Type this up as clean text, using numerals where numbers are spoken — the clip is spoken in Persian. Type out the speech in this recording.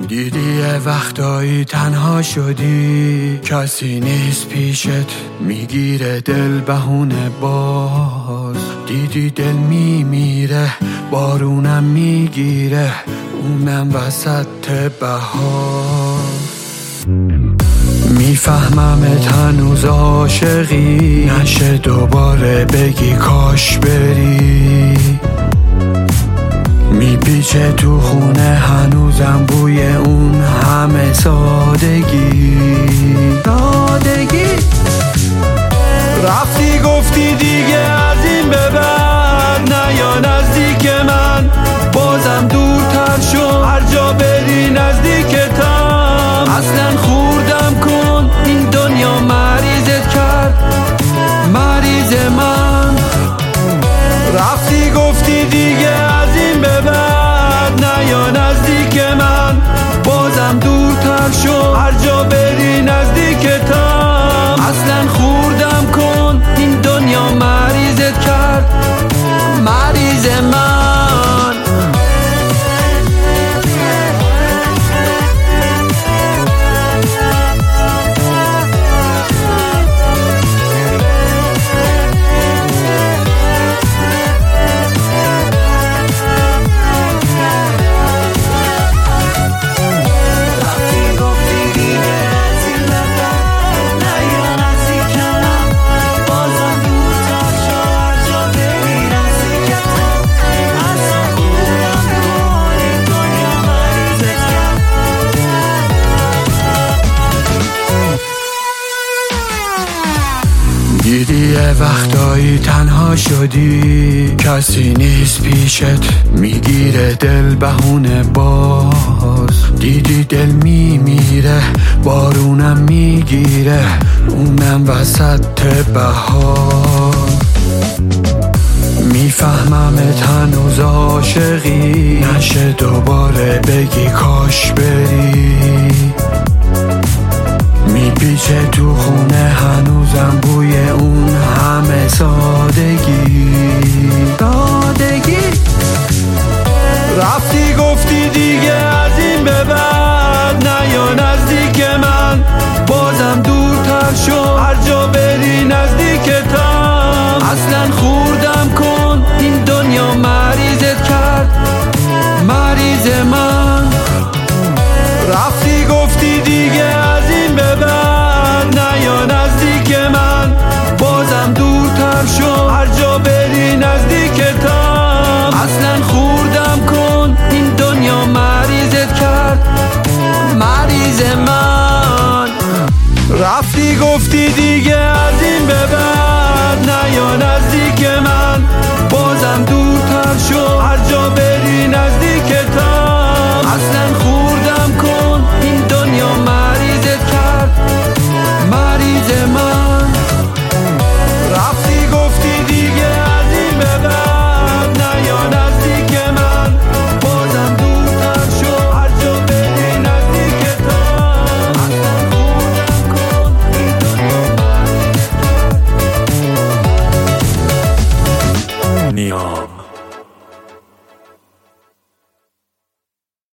دیدی یه وقتایی تنها شدی، کسی نیست پیشت، میگیره دل بهونه باز. دیدی دل میمیره، بارونم میگیره، اونم وسط بهار. میفهممت هنوز عاشقی، نشه دوباره بگی کاش بری. میپیچه تو خونه هنوزم بوی اون همه سادگی. رفتی گفتی دیگه از این به بعد نیا نزدیک من، بازم دورتر شو، هر جا بری نزدیکتم. اصلا خوردم کن، این دنیا مریضت کرد، مریض من. رفتی گفتی دیگه از این به بعد نیا نزدیک من، بازم دورتر شو، هر جا بری نزدیکتم. اصلا خوردم کن، این دنیا مریضت کرد، مریض من. دیدی یه وقتایی تنها شدی، کسی نیست پیشت، میگیره دل بهونه باز. دیدی دل میمیره، بارونم میگیره، اونم وسط بهار. میفهممت هنوز عاشقی، نشه دوباره بگی کاش بری. میپیچه تو خونه هنوزم بوی اون همه سادگی. رفتی گفتی دیگه از این به بعد نیا نزدیک من، بازم دورتر شو، هر جا بری نزدیکتم. اصلا خوردم کن، این دنیا مریضت کرد، مریض من. رفتی گفتی دیگه از این به بعد نیا نزدیک من، بازم دورتر شو، هر جا بری نزدیکتم. اصلا خوردم کن، این دنیا مریضت کرد، مریض من. رفتی گفتی